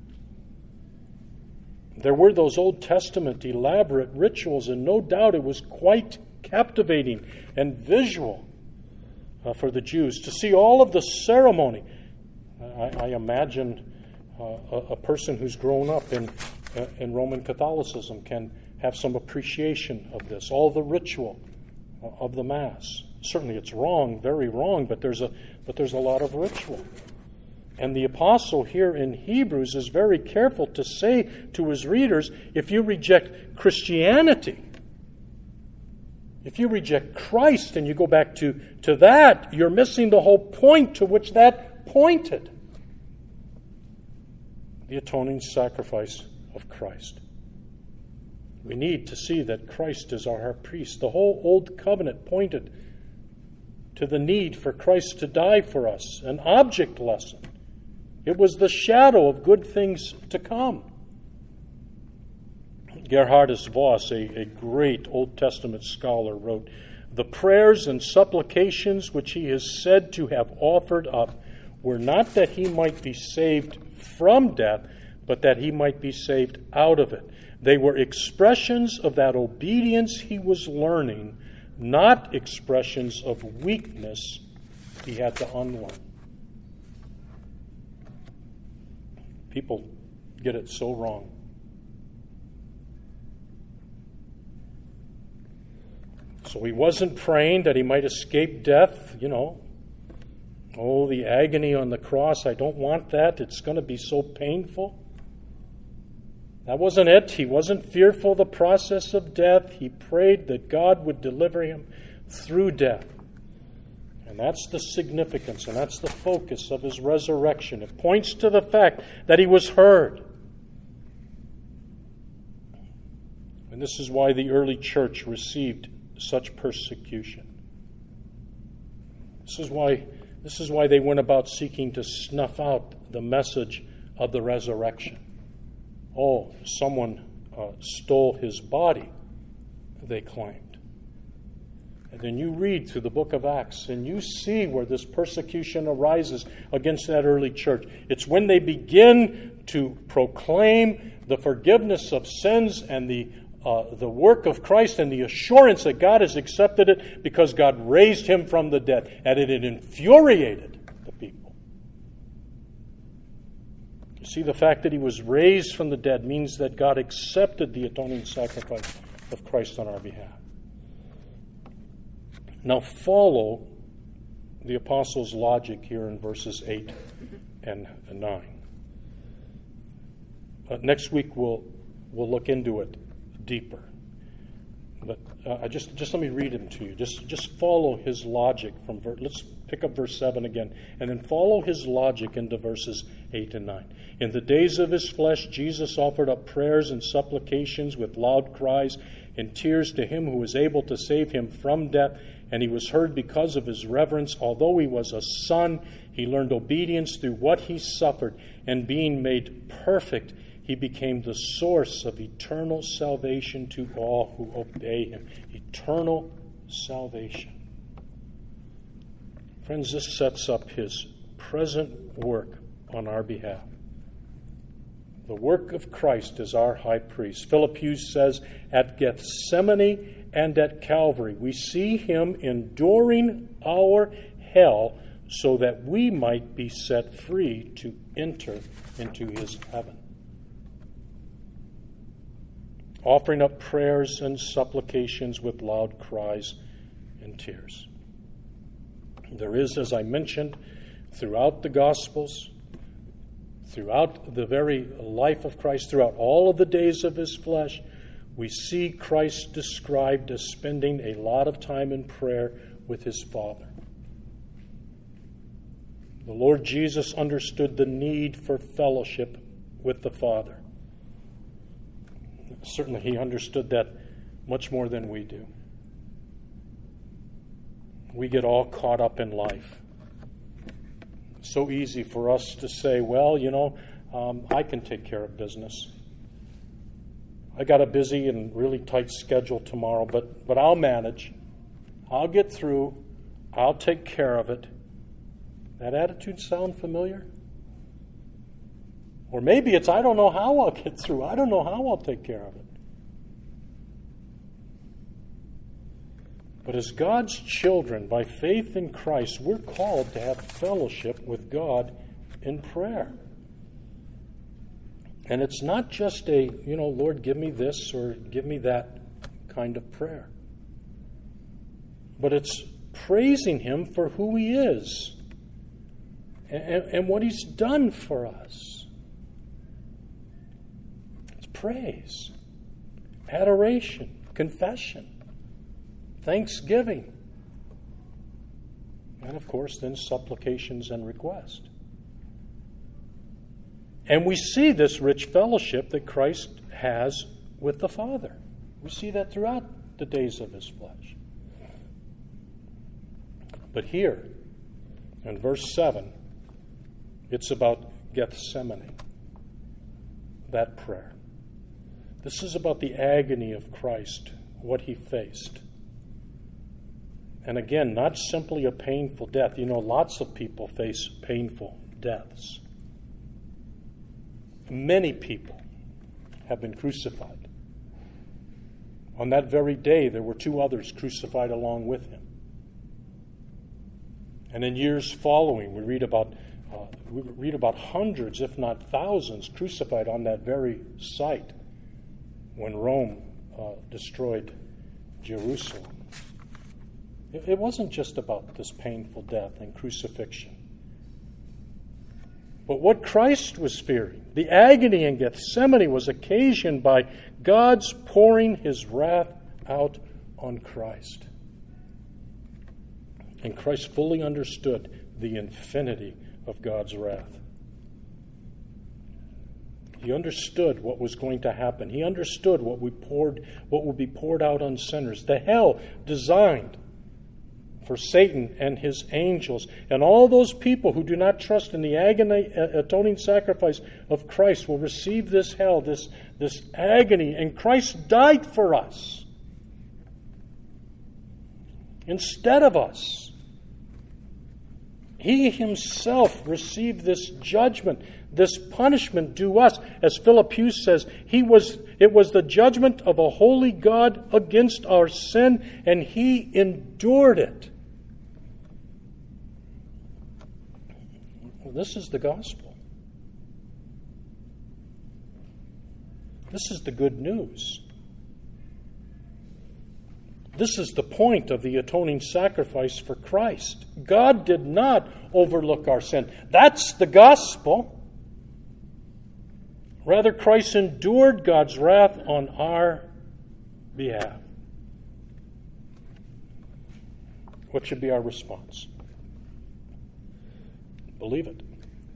There were those Old Testament elaborate rituals, and no doubt it was quite captivating and visual uh, for the Jews to see all of the ceremony. I, I imagine uh, a, a person who's grown up in, uh, in Roman Catholicism can have some appreciation of this, all the ritual uh, of the Mass. Certainly it's wrong, very wrong, but there's a but there's a lot of ritual. And the apostle here in Hebrews is very careful to say to his readers, if you reject Christianity, if you reject Christ and you go back to, to that, you're missing the whole point to which that pointed. The atoning sacrifice of Christ. We need to see that Christ is our high priest. The whole Old Covenant pointed to the need for Christ to die for us, an object lesson. It was the shadow of good things to come. Gerhardus Voss, a, a great Old Testament scholar, wrote, "The prayers and supplications which he is said to have offered up were not that he might be saved from death, but that he might be saved out of it. They were expressions of that obedience he was learning, not expressions of weakness he had to unlearn." People get it so wrong. So he wasn't praying that he might escape death, you know. Oh, the agony on the cross, I don't want that. It's going to be so painful. That wasn't it. He wasn't fearful of the process of death. He prayed that God would deliver him through death. And that's the significance, and that's the focus of his resurrection. It points to the fact that he was heard. And this is why the early church received such persecution. This is why, this is why they went about seeking to snuff out the message of the resurrection. Oh, someone uh, stole his body, they claimed. And then you read through the book of Acts, and you see where this persecution arises against that early church. It's when they begin to proclaim the forgiveness of sins and the uh, the work of Christ and the assurance that God has accepted it because God raised him from the dead. And it had infuriated the people. You see, the fact that he was raised from the dead means that God accepted the atoning sacrifice of Christ on our behalf. Now follow the apostles' logic here in verses eight and nine. Uh, next week we'll we'll look into it deeper. But uh, just just let me read him to you. Just just follow his logic from verse. Let's pick up verse seven again, and then follow his logic into verses eight and nine. In the days of his flesh, Jesus offered up prayers and supplications with loud cries and tears to him who was able to save him from death, and he was heard because of his reverence. Although he was a son, he learned obedience through what he suffered, and being made perfect, he became the source of eternal salvation to all who obey him. Eternal salvation. Friends, this sets up his present work on our behalf. The work of Christ as our high priest. Philip Hughes says, at Gethsemane and at Calvary, we see him enduring our hell so that we might be set free to enter into his heaven. Offering up prayers and supplications with loud cries and tears. There is, as I mentioned, throughout the Gospels, throughout the very life of Christ, throughout all of the days of his flesh, we see Christ described as spending a lot of time in prayer with his Father. The Lord Jesus understood the need for fellowship with the Father. Certainly he understood that much more than we do. We get all caught up in life. It's so easy for us to say, well, you know, um, I can take care of business. I got a busy and really tight schedule tomorrow, but, but I'll manage. I'll get through. I'll take care of it. That attitude sound familiar? Or maybe it's, I don't know how I'll get through. I don't know how I'll take care of it. But as God's children, by faith in Christ, we're called to have fellowship with God in prayer. And it's not just a, you know, Lord, give me this or give me that kind of prayer. But it's praising him for who he is and, and what he's done for us. Praise, adoration, confession, thanksgiving, and of course then supplications and request. And we see this rich fellowship that Christ has with the Father. We see that throughout the days of his flesh. But here, in verse seven, it's about Gethsemane, that prayer. This is about the agony of Christ, what he faced. And again, not simply a painful death. You know, lots of people face painful deaths. Many people have been crucified. On that very day, there were two others crucified along with him. And in years following, we read about uh, we read about hundreds, if not thousands, crucified on that very site when Rome uh, destroyed Jerusalem. It, it wasn't just about this painful death and crucifixion. But what Christ was fearing, the agony in Gethsemane, was occasioned by God's pouring his wrath out on Christ. And Christ fully understood the infinity of God's wrath. He understood what was going to happen. He understood what we poured, what would be poured out on sinners. The hell designed for Satan and his angels, and all those people who do not trust in the agony, atoning sacrifice of Christ will receive this hell, this, this agony, and Christ died for us instead of us. He himself received this judgment, this punishment due us. As Philip Hughes says, he was, it was the judgment of a holy God against our sin, and he endured it. Well, this is the gospel. This is the good news. This is the point of the atoning sacrifice for Christ. God did not overlook our sin. That's the gospel. Rather, Christ endured God's wrath on our behalf. What should be our response? Believe it.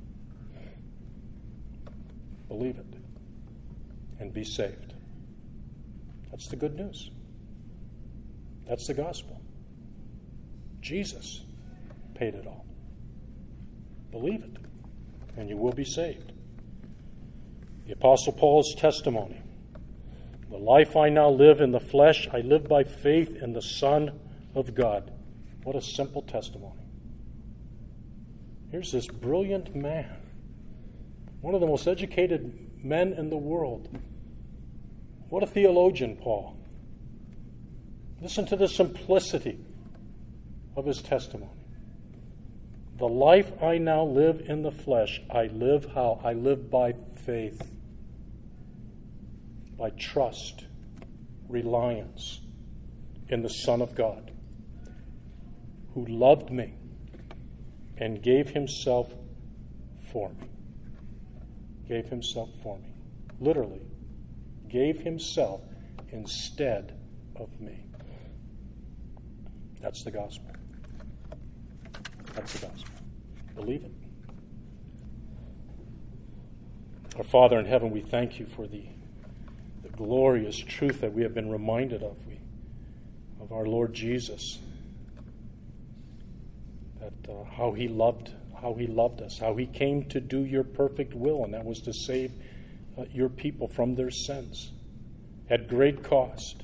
Believe it. And be saved. That's the good news. That's the gospel. Jesus paid it all. Believe it, and you will be saved. The Apostle Paul's testimony. The life I now live in the flesh, I live by faith in the Son of God. What a simple testimony. Here's this brilliant man, one of the most educated men in the world. What a theologian, Paul. Listen to the simplicity of his testimony. The life I now live in the flesh, I live how? I live by faith, by trust, reliance in the Son of God, who loved me and gave himself for me. Gave himself for me. Literally, gave himself instead of me. That's the gospel. That's the gospel. Believe it. Our Father in heaven, we thank you for the, the glorious truth that we have been reminded of, we, of our Lord Jesus. That uh, how he loved, how he loved us, how he came to do your perfect will, and that was to save uh, your people from their sins at great cost.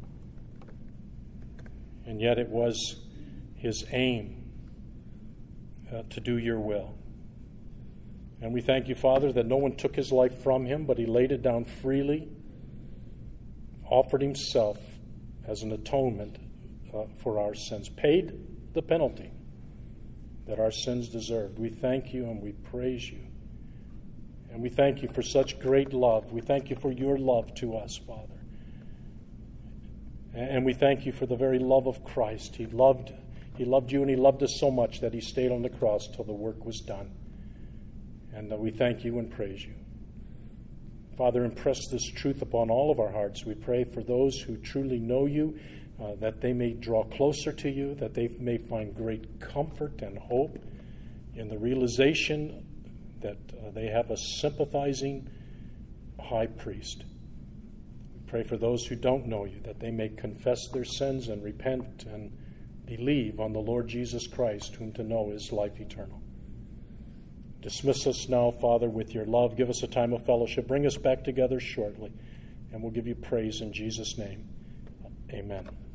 And yet it was his aim uh, to do your will. And we thank you, Father, that no one took his life from him, but he laid it down freely, offered himself as an atonement uh, for our sins, paid the penalty that our sins deserved. We thank you and we praise you. And we thank you for such great love. We thank you for your love to us, Father. And we thank you for the very love of Christ. He loved, he loved you, and he loved us so much that he stayed on the cross till the work was done. And we thank you and praise you. Father, impress this truth upon all of our hearts. We pray for those who truly know you, uh, that they may draw closer to you, that they may find great comfort and hope in the realization that uh, they have a sympathizing high priest. Pray for those who don't know you, that they may confess their sins and repent and believe on the Lord Jesus Christ, whom to know is life eternal. Dismiss us now, Father, with your love. Give us a time of fellowship. Bring us back together shortly, and we'll give you praise in Jesus' name. Amen.